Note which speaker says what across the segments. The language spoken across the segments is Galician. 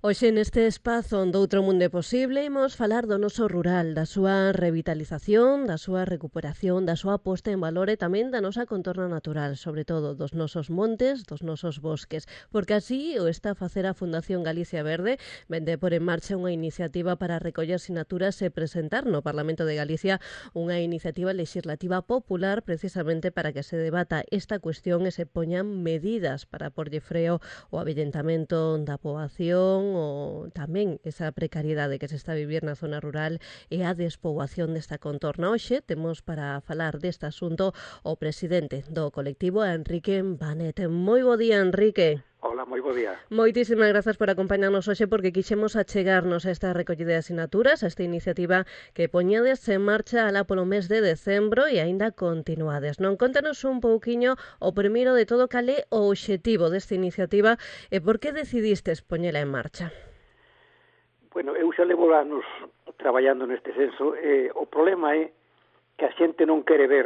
Speaker 1: Hoxe neste espazo doutro mundo posible imos falar do noso rural, da súa revitalización, da súa recuperación, da súa posta en valor e tamén da nosa contorna natural, sobre todo dos nosos montes, dos nosos bosques, porque así o está a facer a Fundación Galicia Verde, vende por en marcha unha iniciativa para recoller sinaturas e presentar no Parlamento de Galicia unha iniciativa legislativa popular precisamente para que se debata esta cuestión e se poñan medidas para porlle freo o avellentamento da poboación o tamén esa precariedade que se está a vivir na zona rural e a despoboación desta contorna. Hoxe temos para falar deste asunto o presidente do colectivo, Enrique Banet. Moi bo día, Enrique.
Speaker 2: Hola, moi bo día.
Speaker 1: Moitísimas grazas por acompañarnos hoxe porque quixemos achegarnos a esta recollida de asinaturas, a esta iniciativa que poñades en marcha alá polo mes de decembro e aínda continuades. Non, contanos un pouquiño o primeiro de todo cal é o obxectivo desta iniciativa e por que decidistes poñela en marcha?
Speaker 2: Bueno, eu xa levo anos traballando neste senso. O problema é que a xente non quere ver,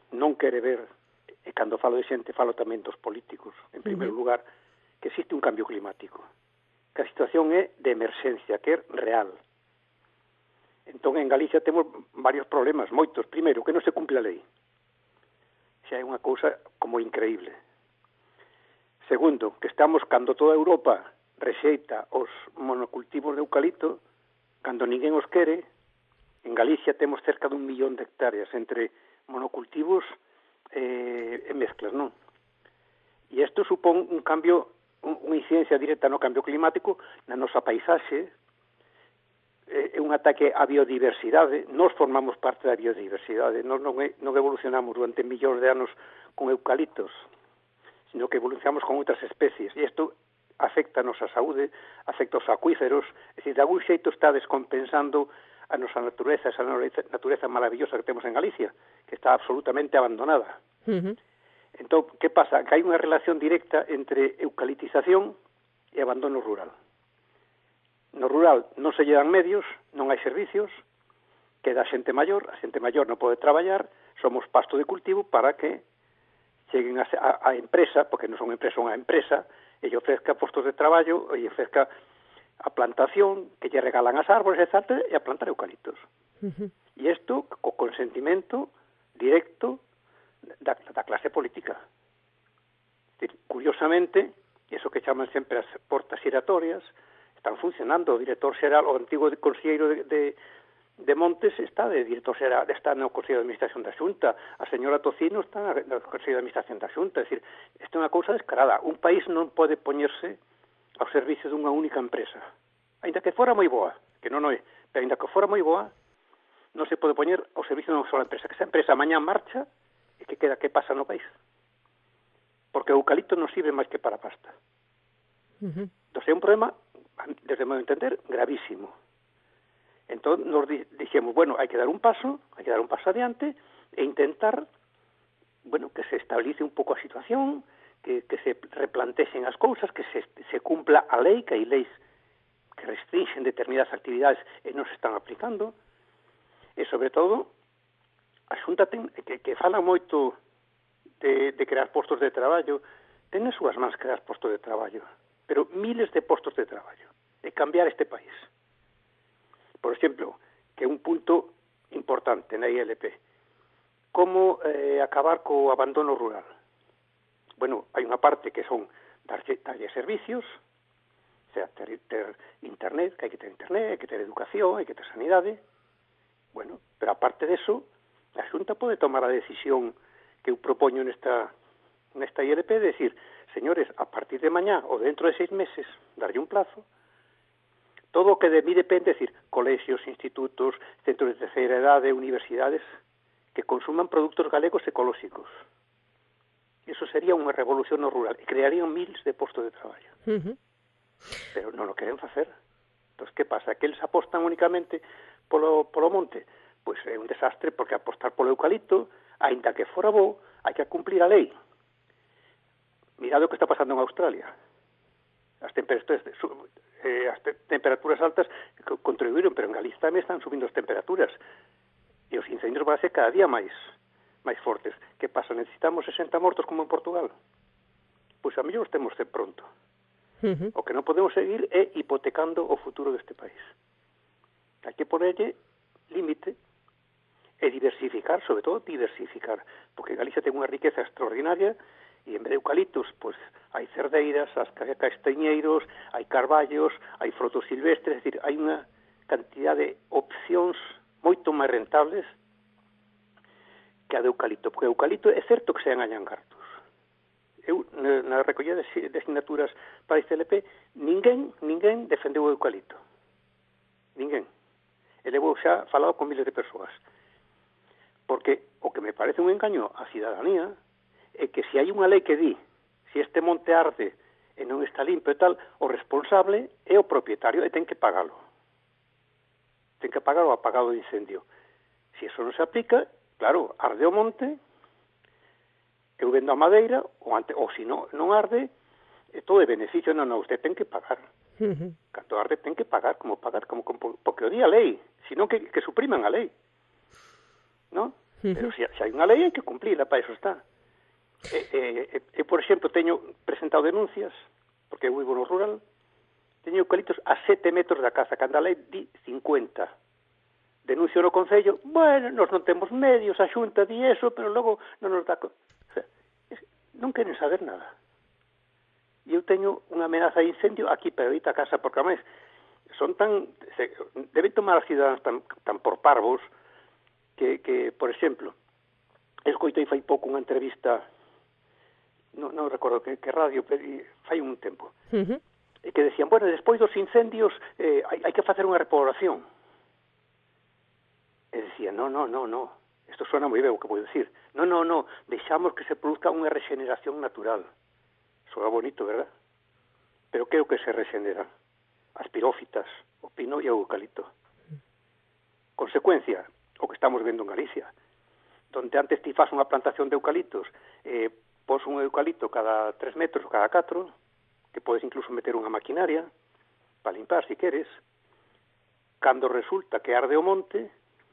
Speaker 2: e cando falo de xente falo tamén dos políticos, en primeiro lugar, que existe un cambio climático, que a situación é de emerxencia, que é real. Entón, en Galicia temos varios problemas, moitos. Primeiro, que non se cumple a lei. Xa é unha cousa como increíble. Segundo, que estamos, cando toda Europa rexeita os monocultivos de eucalipto, cando ninguén os quere, en Galicia temos cerca de 1 millón de hectáreas entre monocultivos e mezclas, non? E isto supón un cambio, unha incidencia directa no cambio climático na nosa paisaxe, é un ataque á biodiversidade. Nós formamos parte da biodiversidade, nós non evolucionamos durante millóns de anos con eucaliptos, sino que evolucionamos con outras especies, e isto afecta a nosa saúde, afecta os acuíferos, é dicir, de algún xeito está descompensando a nosa natureza, esa natureza maravillosa que temos en Galicia, que está absolutamente abandonada. Entón, que pasa? Que hai unha relación directa entre eucaliptización e abandono rural. No rural non se lle dan medios, non hai servicios, queda a xente maior non pode traballar, somos pasto de cultivo para que cheguen a empresa, porque non son empresa, unha empresa, e lle ofrezca postos de traballo, e lle ofrezca a plantación, que lle regalan as árbores, etc., e a plantar eucaliptos. E isto, co consentimento directo da clase política. Curiosamente, eso que chaman sempre as portas giratorias, están funcionando. O director xeral, o antigo conselleiro de Montes está de director xeral, está no Consello de Administración da Xunta, a señora Tocino está no Consello de Administración da Xunta. É dicir, isto é unha cousa descarada. Un país non pode poñerse ao servicio dunha única empresa, ainda que fora moi boa, que non é, pero ainda que fora moi boa, non se pode poñer ao servicio dunha sola empresa, que esa empresa mañá marcha e que queda que pasa no país, porque o eucalipto non sirve máis que para pasta. Entón é un problema, desde o meu entender, gravísimo. Entón nos dixemos, bueno, hai que dar un paso adiante e intentar, bueno, que se estabilice un pouco a situación, que se replantexen as cousas, que se cumpla a lei, que hai leis que restringen determinadas actividades e non se están aplicando, e sobre todo a Xunta que fala moito de crear postos de traballo, ten nas súas mans crear postos de traballo, pero miles de postos de traballo, e cambiar este país. Por exemplo, que é un punto importante na ILP, como acabar co abandono rural. Bueno, hai unha parte que son darlle servicios, o sea, ter internet, que hai que ter internet, hai que ter educación, hai que ter sanidade. Bueno, pero aparte deso, a Xunta pode tomar a decisión que eu propoño nesta ILP, de decir, señores, a partir de mañá ou dentro de 6 meses, darlle un plazo, todo o que de mí depende, decir, colexios, institutos, centros de terceira edade, universidades, que consuman produtos galegos ecolóxicos. Eso sería unha revolución no rural e crearían miles de postos de traballo. Pero non o queren facer. Entón, que pasa? Que eles apostan únicamente polo monte? Pois é un desastre, porque apostar polo eucalipto, aínda que fora bo, hai que cumplir a lei. Mirad o que está pasando en Australia. As temperaturas altas contribuíron, pero en Galicia tamén están subindo as temperaturas. E os incendios van a ser cada día máis fortes. Que pasa? Necesitamos 60 mortos como en Portugal? Pois a mellor os temos de pronto. O que non podemos seguir é hipotecando o futuro deste país. Hai que ponerlle límite e diversificar, sobre todo diversificar, porque Galicia ten unha riqueza extraordinaria e en vez de eucaliptos, pois hai cerdeiras, castañeiros, hai carballos, hai frutos silvestres, é dicir, hai unha cantidad de opcións moito máis rentables que a de eucalipto, porque o eucalipto é certo que sean anhangartos. Eu, na recollida de asignaturas para a ICLP, ninguén defendeu o eucalipto. Ninguén. E levo xa falado con miles de persoas. Porque o que me parece un engaño á cidadanía é que se hai unha lei que di se este monte arde e non está limpo e tal, o responsable é o propietario e ten que pagalo. Ten que pagar o apagado de incendio. Se eso non se aplica, claro, arde o monte, eu vendo a madeira, ou se non arde, todo é beneficio, non, usted ten que pagar. Cando arde ten que pagar, como porque o di a lei, senón que supriman a lei. ¿No? Pero se hai unha lei hai que cumplirla, para eso está. Eu, por exemplo, teño presentado denuncias, porque eu vivo no rural, teño eucaliptos a 7 metros da casa, cando a lei di 50. Denuncio no Concello, bueno, nós non temos medios, a Xunta di eso, pero logo non nos dá... O sea, non queren saber nada. E eu teño unha amenaza de incendio aquí pegadita a casa, porque, además, son deben tomar as ciudadanas tan por parvos que, por exemplo, escoitei fai pouco unha entrevista, non recordo que radio, fai un tempo, que decían, bueno, despois dos incendios hai que facer unha repoblación. E decían, no, isto suena moi ben o que vou dicir, no, deixamos que se produzca unha regeneración natural. Soa bonito, verdad? Pero que é o que se regenera? As pirófitas, o pino e o eucalipto. Consecuencia, o que estamos vendo en Galicia, donde antes ti faz unha plantación de eucaliptos, pos un eucalipto cada 3 metros ou cada 4, que podes incluso meter unha maquinaria para limpar, si queres, cando resulta que arde o monte,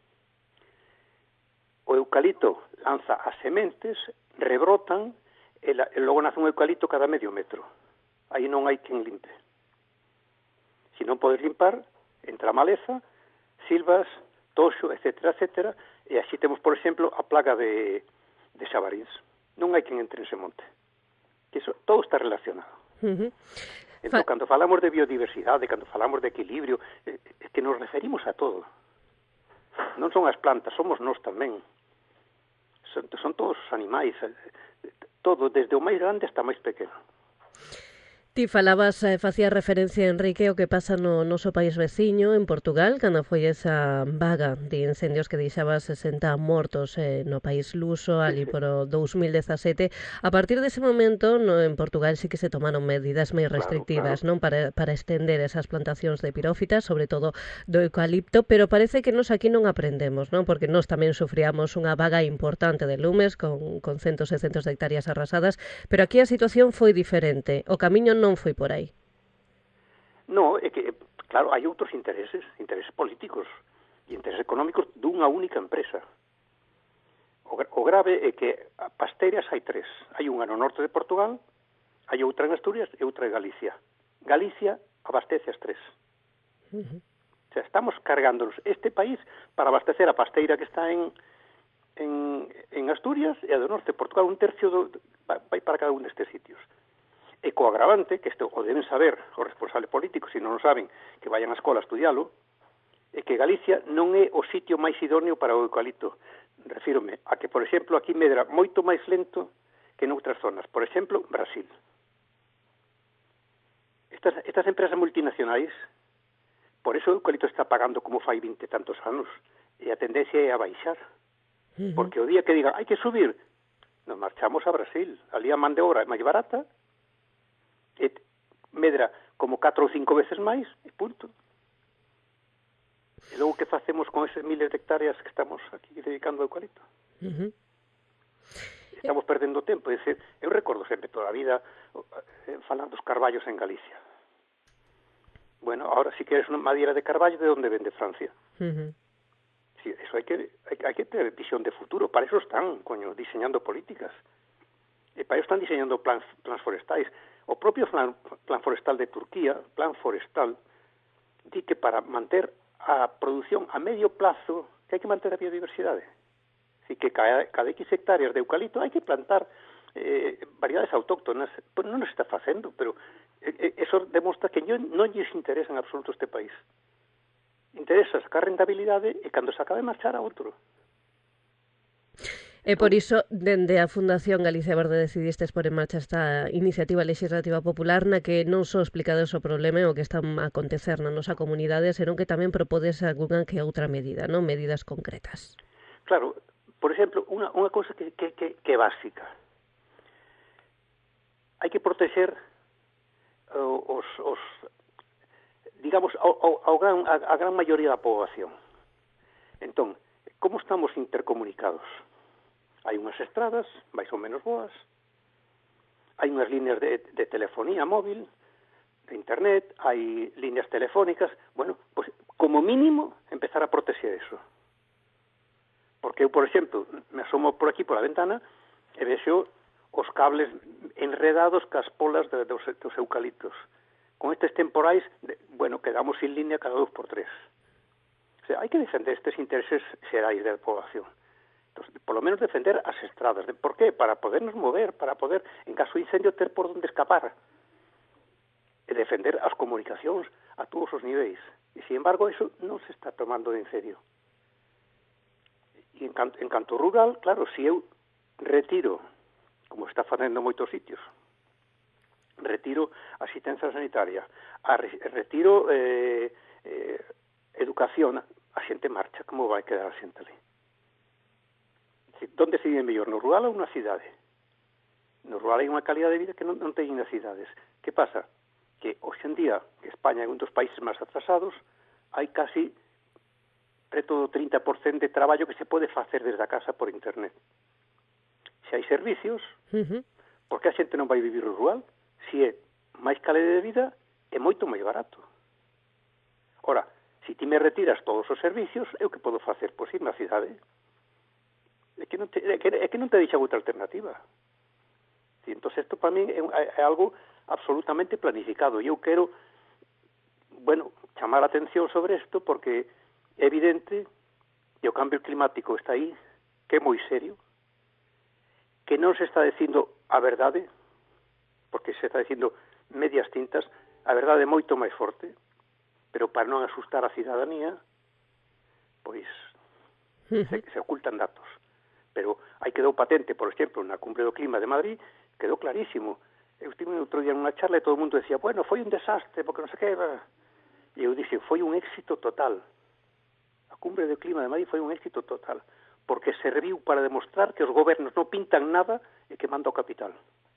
Speaker 2: o eucalipto lanza as sementes, rebrotan, e logo nace un eucalipto cada medio metro. Aí non hai quen limpe. Se non podes limpar, entra a maleza, silvas, toxo, etcétera, e así temos, por exemplo, a plaga de xabaríns. Non hai quen entre ese monte. Que iso, todo está relacionado. Entón, cando falamos de biodiversidade, cando falamos de equilibrio, é que nos referimos a todo. Non son as plantas, somos nós tamén. Son todos os animais, todo, desde o máis grande hasta o máis pequeno.
Speaker 1: Ti falabas, facías referencia, Enrique, ao que pasa no noso país veciño, en Portugal, cando foi esa vaga de incendios que deixaba 60 mortos no país luso, ali por o 2017. A partir dese momento, en Portugal sí que se tomaron medidas máis restrictivas, claro. Non para estender esas plantacións de pirófitas, sobre todo do eucalipto, pero parece que nos aquí non aprendemos, non? Porque nós tamén sufríamos unha vaga importante de lumes con centos e centos de hectáreas arrasadas, pero aquí a situación foi diferente. O camiño non foi por aí.
Speaker 2: No, é que, claro, hai outros intereses políticos e intereses económicos dunha única empresa. O grave é que pasteiras hai 3. Hai unha no norte de Portugal, hai outra en Asturias e outra en Galicia. Galicia abastece as 3. O sea, estamos cargándonos este país para abastecer a pasteira que está en Asturias e a do norte de Portugal. Un tercio vai para cada un destes sitios. E co agravante, que isto o deben saber os responsables políticos, se non o saben, que vayan á escola a estudialo, é que Galicia non é o sitio máis idóneo para o eucalipto. Refírome a que, por exemplo, aquí medra moito máis lento que en outras zonas. Por exemplo, Brasil. Estas empresas multinacionais, por eso o eucalipto está pagando como fai 20 e tantos anos, e a tendencia é a baixar. Porque o día que digan, hai que subir, nos marchamos a Brasil. Ali a man de obra é máis barata, e medra como 4 ou 5 veces máis, e punto. E logo que facemos con eses miles de hectáreas que estamos aquí dedicando ao eucalipto? Estamos perdendo tempo. É dicir, eu recordo sempre toda a vida falando dos carballos en Galicia. Bueno, ahora si queres unha madeira de carballo, de onde vende Francia? Sí, eso hai que ter visión de futuro. Para eso están, diseñando políticas. E para eso están diseñando plans forestais. O propio plan forestal de Turquía, plan forestal, di que para manter a produción a medio plazo que hai que manter a biodiversidade. Así que cada X hectáreas de eucalipto hai que plantar variedades autóctonas. Pues non nos está facendo, pero eso demostra que non lles interesa en absoluto este país. Interesa sacar rentabilidade e cando se acabe marchar a outro.
Speaker 1: E por iso, dende a Fundación Galicia Verde decidistes por en marcha esta iniciativa legislativa popular na que non só explicades o problema e o que está a acontecer na nosa comunidade, senón que tamén propodes algunha que outra medida, non? Medidas concretas.
Speaker 2: Claro, por exemplo, unha cousa que é básica. Hai que proteger digamos, a gran maioría da poboación. Entón, como estamos intercomunicados? Hai unhas estradas, máis ou menos boas, hai unhas líneas de telefonía móvil, de internet, hai líneas telefónicas, bueno, pues, como mínimo, empezar a proteger eso. Porque eu, por exemplo, me asomo por aquí, pola ventana, e vexo os cables enredados cas polas dos eucaliptos. Con estes temporais, bueno, quedamos sin línea cada 2 por 3. O sea, hai que defender estes intereses xerais da poboación. Entonces, por lo menos defender as estradas. ¿Por qué? Para podernos mover, para poder, en caso de incendio, ter por onde escapar. E defender as comunicacións a todos os niveis. E, sin embargo, eso non se está tomando en serio. E en canto rural, claro, se eu retiro, como está facendo en moitos sitios, retiro asistencia sanitaria, retiro educación, a xente marcha, como vai quedar a xente ali? Donde se vive mellor, no rural ou na cidade? No rural hai unha calidad de vida que non teñen nas cidades. Que pasa? Que hoxe en día, que España é un dos países máis atrasados, hai casi preto do 30% de traballo que se pode facer desde a casa por internet. Se hai servicios, por que a xente non vai vivir no rural? Se é máis calidad de vida, é moito máis barato. Ora, se ti me retiras todos os servicios, eu que podo facer? Pois ir na cidade. É que non te deixa outra alternativa. E entón, isto para mí é algo absolutamente planificado. E eu quero, bueno, chamar a atención sobre isto porque é evidente que o cambio climático está aí, que é moi serio, que non se está dicindo a verdade, porque se está dicindo medias tintas, a verdade é moito máis forte, pero para non asustar a cidadanía, pois se ocultan datos. Pero aí quedou patente, por exemplo, na Cumbre do Clima de Madrid, quedou clarísimo. Eu estive outro día nunha charla e todo o mundo decía, bueno, foi un desastre, porque non sei que... E eu dixen, foi un éxito total. A Cumbre do Clima de Madrid foi un éxito total, porque serviu para demostrar que os gobernos non pintan nada e que manda o capital.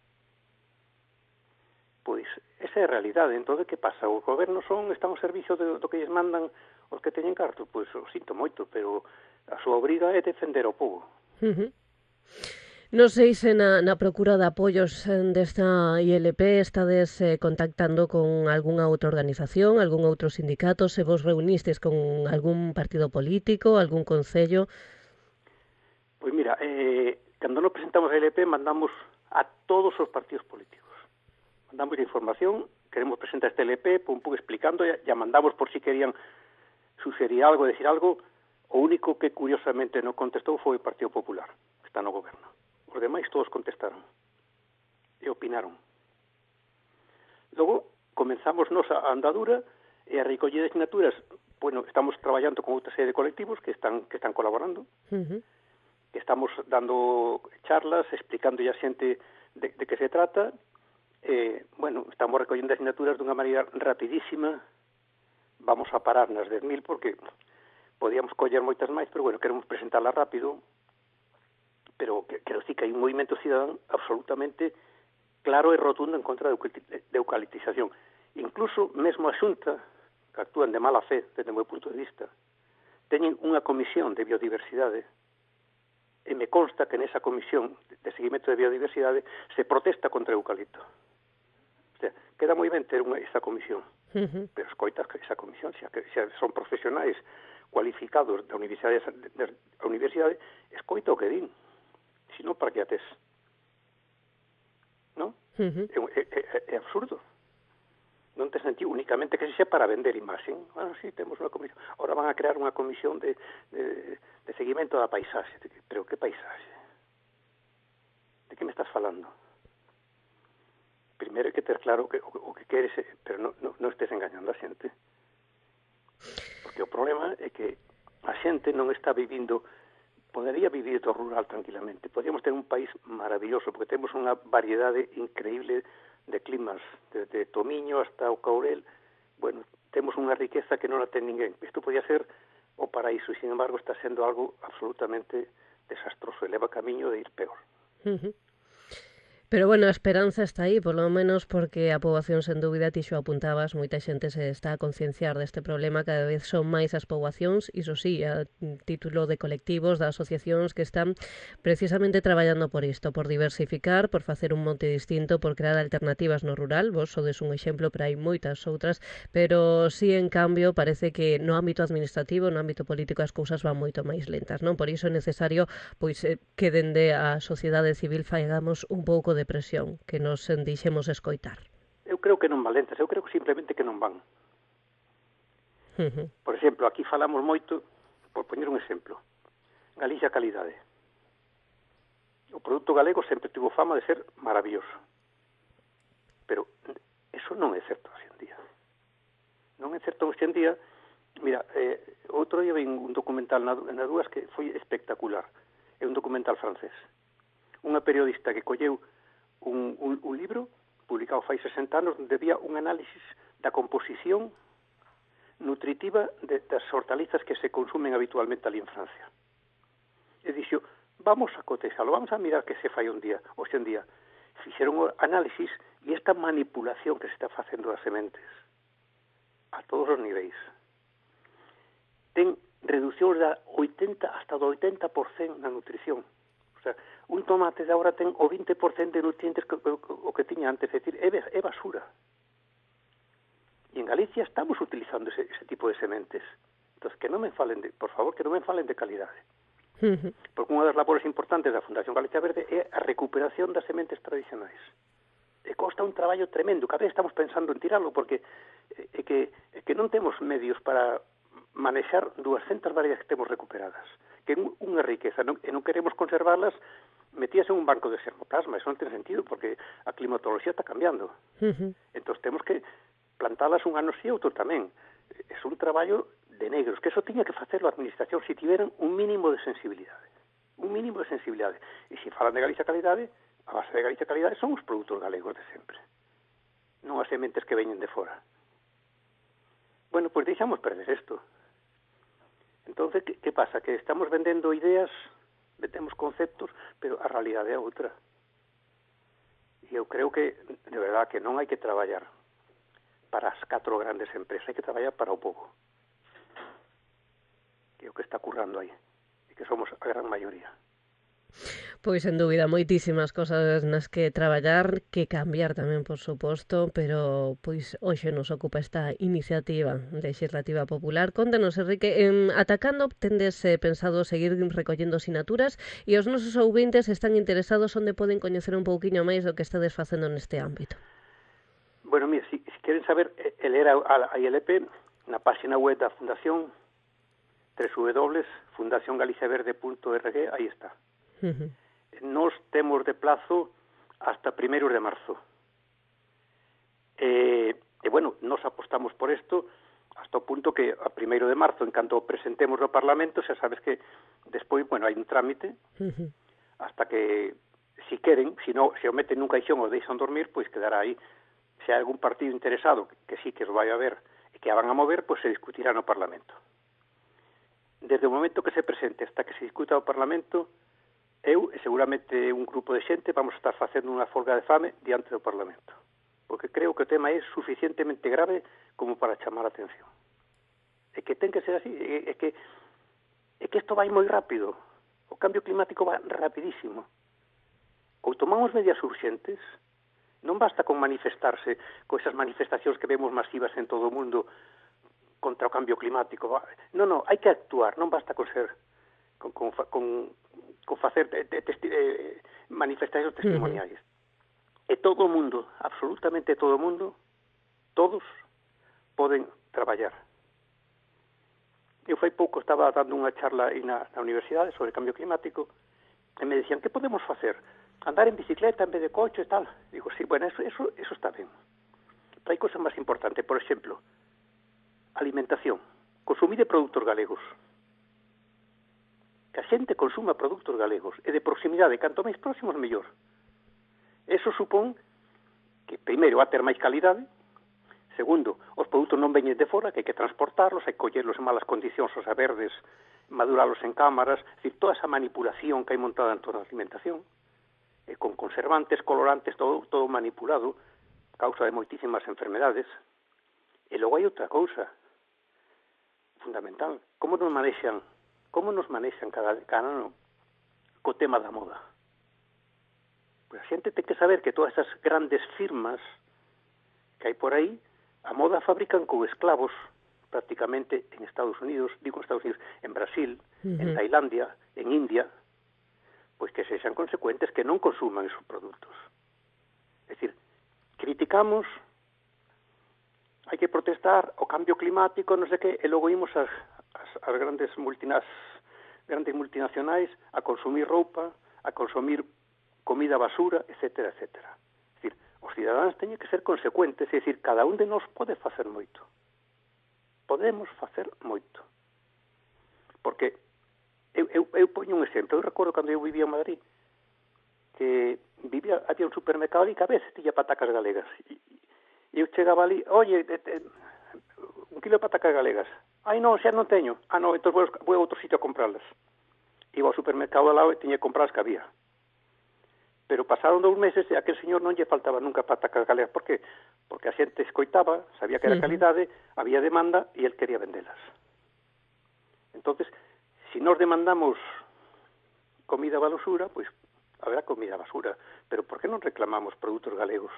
Speaker 2: Pois, esa é a realidade. Entón, que pasa? Os gobernos están ao servicio do que lles mandan os que teñen carto? Pois, o sinto moito, pero a súa obriga é defender o povo.
Speaker 1: Non sei se na procura de apoios desta ILP estades contactando con algunha outra organización, algún outro sindicato, se vos reunistes con algún partido político, algún concello?
Speaker 2: Pois mira, cando nos presentamos a ILP mandamos a todos os partidos políticos. Mandamos a información, queremos presentar esta ILP, un pouco explicando, ya mandamos por si querían sugerir algo, decir algo. O único que curiosamente non contestou foi o Partido Popular, que está no goberno. Os demais todos contestaron e opinaron. Logo, comenzamos nos a andadura e a recollida de asignaturas. Bueno, estamos traballando con outra serie de colectivos que están colaborando, que estamos dando charlas, explicando a xente de que se trata. Bueno, estamos recollendo asignaturas dunha maneira rapidísima. Vamos a parar nas 10.000 porque podíamos coller moitas máis, pero bueno, queremos presentarlas rápido, pero quero dicir que hai un movimento cidadán absolutamente claro e rotundo en contra da eucaliptización. Incluso mesmo a Xunta, que actúan de mala fe, desde o meu punto de vista, teñen unha comisión de biodiversidade, e me consta que nesa comisión de seguimento de biodiversidade se protesta contra o eucalipto. O sea, queda moi ben ter esa comisión, pero escoitas que esa comisión, xa son profesionais cualificados da universidade, escoita o que din. Se non, para que ates? Non? É absurdo. Non ten sentido únicamente que se xa para vender imaxen. Bueno, sí, temos unha comisión. Ahora van a crear unha comisión de seguimento da paisaxe. Pero que paisaxe? De que me estás falando? Primeiro hai que ter claro o que queres, pero non estés engañando a xente. Porque o problema é que a xente non está vivindo, podería vivir do rural tranquilamente. Podríamos ter un país maravilloso, porque temos unha variedade increíble de climas, desde Tomiño hasta o Caurel. Bueno, temos unha riqueza que non la ten ninguén. Isto podía ser o paraíso, e sin embargo está sendo algo absolutamente desastroso, eleva camiño de ir peor.
Speaker 1: Pero bueno, a esperanza está aí, polo menos porque a poboación, sen dúbida, ti xo apuntabas, moita xente se está a concienciar deste problema, cada vez son máis as poboacións, iso sí, a título de colectivos, de asociacións que están precisamente traballando por isto, por diversificar, por facer un monte distinto, por crear alternativas no rural. Vos sodes un exemplo, pero hai moitas outras, pero sí, en cambio, parece que no ámbito administrativo, no ámbito político, as cousas van moito máis lentas, non? Por iso é necesario pois que dende a sociedade civil faigamos un pouco de presión, que nos deixemos escoitar.
Speaker 2: Eu creo que non van lentas, eu creo que simplemente que non van. Por exemplo, aquí falamos moito, por poñer un exemplo, Galicia calidade. O produto galego sempre tivo fama de ser maravilloso. Pero eso non é certo hoxe en día. Non é certo hoxe en día. Mira, outro día vin un documental na Dúas que foi espectacular. É un documental francés. Unha periodista que colleu un libro publicado fai 60 anos onde había un análisis da composición nutritiva das hortalizas que se consumen habitualmente ali en Francia. E dixo, vamos a cotexalo, vamos a mirar que se fai un día, hoxe en día. Fixeron o análisis e esta manipulación que se está facendo das sementes a todos os niveis ten reduccións da 80 hasta do 80% na nutrición. O sea, un tomate de agora ten o 20% de nutrientes o que tiña antes, é dicir, é basura. E en Galicia estamos utilizando ese tipo de sementes. Entón, que non me falen por favor, que non me falen de calidade. Porque unha das labores importantes da Fundación Galicia Verde é a recuperación das sementes tradicionais. E costa un traballo tremendo, cada vez estamos pensando en tirarlo, porque é que non temos medios para manexar 200 variedades que temos recuperadas, que é unha riqueza, e non queremos conservarlas metías en un banco de sermoplasma. Eso non ten sentido, porque a climatoloxía está cambiando. Entón temos que plantalas un ano sí, outro tamén. É un traballo de negros, que eso tiña que facerlo a administración se tiveran un mínimo de sensibilidade. Un mínimo de sensibilidade. E se falan de Galicia calidade, a base de Galicia calidade son os produtos galegos de sempre, non as sementes que veñen de fora. Bueno, pois deixamos perder isto. Entonces, que pasa? Que estamos vendendo ideas, vendemos conceptos, pero a realidade é outra. E eu creo que, de verdad, que non hai que traballar para as 4 grandes empresas, hai que traballar para o povo. Que é o que está currando aí, e que somos a gran maioría.
Speaker 1: Pois, sen dúbida, moitísimas cosas nas que traballar, que cambiar tamén, por suposto, pero pois hoxe nos ocupa esta iniciativa legislativa popular. Contanos, Enrique, ata cando tendes pensado seguir recollendo sinaturas e os nosos ouvintes están interesados onde poden coñecer un pouquiño máis do que estades facendo neste ámbito?
Speaker 2: Bueno, mira, si queren saber e ler a ILP, na página web da Fundación, www.fundaciongaliciaverde.org, aí está. Nos temos de plazo hasta 1 de marzo. E bueno, nos apostamos por isto hasta o punto que a 1 de marzo, en canto presentemos no Parlamento, xa sabes que despois, bueno, hai un trámite hasta que, si queren, se o meten nun caixón ou deixan dormir, pois quedará aí. Se hai algún partido interesado, que sí que os vai a ver e que a van a mover, pois se discutirá no Parlamento. Desde o momento que se presente hasta que se discuta no Parlamento, eu e seguramente un grupo de xente vamos a estar facendo unha folga de fame diante do Parlamento, porque creo que o tema é suficientemente grave como para chamar a atención. É que ten que ser así, é que isto vai moi rápido, o cambio climático va rapidísimo. Ou tomamos medidas urxentes, non basta con manifestarse, con esas manifestacións que vemos masivas en todo o mundo contra o cambio climático. Non, hai que actuar, non basta con ser con facer manifestacións testimoniais. E todo o mundo, absolutamente todo o mundo, todos poden traballar. Eu fai pouco estaba dando unha charla aí na universidade sobre cambio climático e me decían, que podemos facer? Andar en bicicleta en vez de coche e tal. Digo, sí, bueno, eso está ben. Pero hai cosa máis importante, por exemplo, alimentación, consumir de produtos galegos. Que a xente consuma produtos galegos e de proximidade, canto máis próximos, mellor. Eso supón que, primeiro, va a ter máis calidade. Segundo, os produtos non veñen de fora, que hai que transportarlos, hai que collerlos en malas condicións, os verdes, maduralos en cámaras, es decir, toda esa manipulación que hai montada en toda a alimentación, con conservantes, colorantes, todo manipulado, causa de moitísimas enfermedades. E logo hai outra cousa fundamental, como nos manexan cada ano co tema da moda. Pois a xente ten que saber que todas esas grandes firmas que hai por aí, a moda fabrican con esclavos prácticamente en Estados Unidos, en Brasil, en Tailandia, en India, pois que sexan consecuentes, que non consuman esos produtos. É dicir, criticamos, hai que protestar o cambio climático, non sei que, e logo imos as grandes multinacionais a consumir roupa, a consumir comida basura, etcétera, etcétera. É dicir, os cidadáns teñen que ser consecuentes, é dicir, cada un de nós pode facer moito. Podemos facer moito. Porque eu poño un exemplo. Eu recordo cando eu vivía en Madrid, que había un supermercado ali que a veces tiña patacas galegas. E eu chegaba ali, oye, un kilo de patacas galegas. Ai, non, xa non teño. Ah, non, entón vou a outro sitio a comprarlas. Iba ao supermercado ao lado e tiña que comprar as que había. Pero pasaron 2 meses e a aquel señor non lle faltaba nunca patacas galegas. Por que? Porque a xente escoitaba, sabía que era calidade, había demanda e el quería vendelas. Entonces, si nos demandamos comida basura, pois haberá comida basura. Pero por que non reclamamos produtos galegos?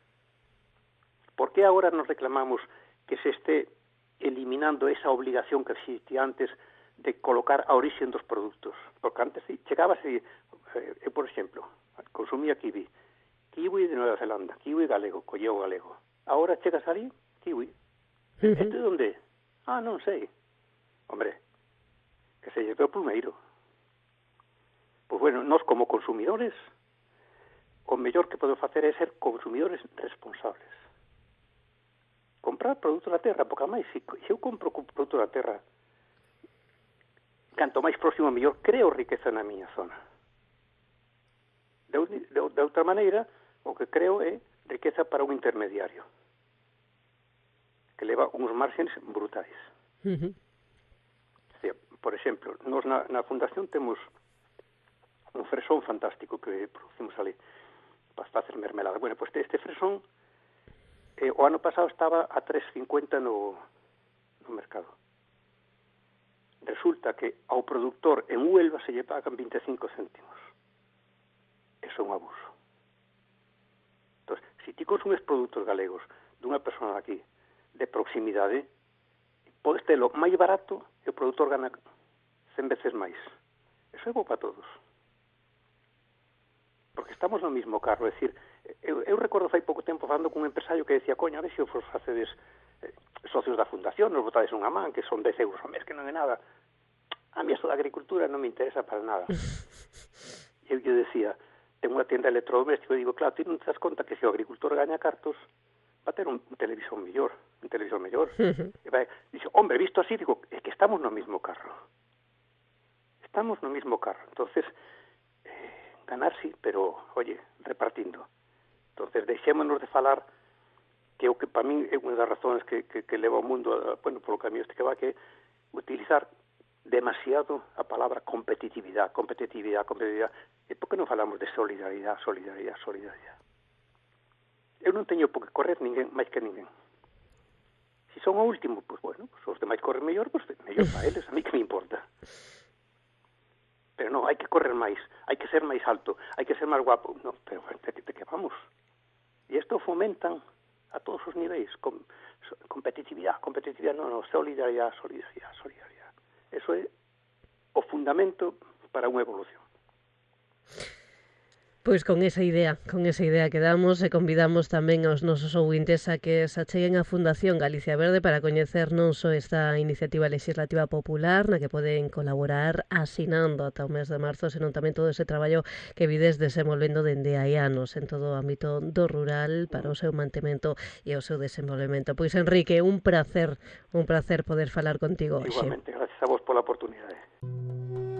Speaker 2: Por que agora nos reclamamos que se esté eliminando esa obligación que existía antes de colocar a origen dos produtos? Porque antes chegabas e, por exemplo, consumía kiwi de Nueva Zelanda, kiwi galego, colleo galego. Ahora chegas ali, kiwi. Este onde? Ah, non sei. Hombre, que se lleve o plumeiro. Pois bueno, nós como consumidores, o mellor que podemos facer é ser consumidores responsables. Comprar produtos da terra, porque ademais, se eu compro produtos da terra, canto máis próximo mellor, creo riqueza na miña zona. De outra maneira, o que creo é riqueza para un intermediario, que leva uns marxes brutais. Por exemplo, nós na Fundación temos un fresón fantástico que producimos ali para facer mermelada. Bueno, pois este fresón o ano pasado estaba a 3,50 no mercado. Resulta que ao produtor en Huelva se lle pagan 25 céntimos. Eso é un abuso. Entón, se ti consumes produtos galegos dunha persona aquí de proximidade, podes telo máis barato e o produtor gana 100 veces máis. Eso é bo para todos. Porque estamos no mismo carro. É dicir, eu recordo fai pouco tempo falando con un empresario que decía, coña, a ver se os facedes socios da fundación, nos botades unha man, que son 10 euros ao mes, que non é nada. A mí eso da agricultura non me interesa para nada. Eu decía, tengo unha tienda de electrodoméstico e digo, claro, ti non te das conta que se o agricultor gaña cartos, va a ter un televisor mellor. E vai, dixe, hombre, visto así, digo, é que estamos no mismo carro. Entonces, ganar sí, pero, oye, repartindo. Entonces, deixémonos de falar que o que para min é unha das razóns que leva o mundo, bueno, polo camiño este que va, que utilizar demasiado a palabra competitividade. E por que non falamos de solidaridade? Eu non teño por que correr ninguén máis que ninguén. Se son o último, pois bueno, os demais corren mellor, pois mellor para eles, a mí que me importa. Pero non, hai que correr máis, hai que ser máis alto, hai que ser máis guapo. Non, pero de que vamos? E isto fomentan a todos os niveis, competitividade, non, solidaridade. Eso é o fundamento para unha evolución.
Speaker 1: Pois con esa idea quedamos e convidamos tamén aos nosos ouvintes a que se acheguen á Fundación Galicia Verde para coñecer non só esta iniciativa legislativa popular na que poden colaborar asinando ata o mes de marzo, senón tamén todo ese traballo que vides desenvolvendo dende hai anos en todo o ámbito do rural para o seu mantemento e o seu desenvolvemento. Pois Enrique, un placer poder falar contigo hoxe.
Speaker 2: Igualmente, gracias a vos pola oportunidade.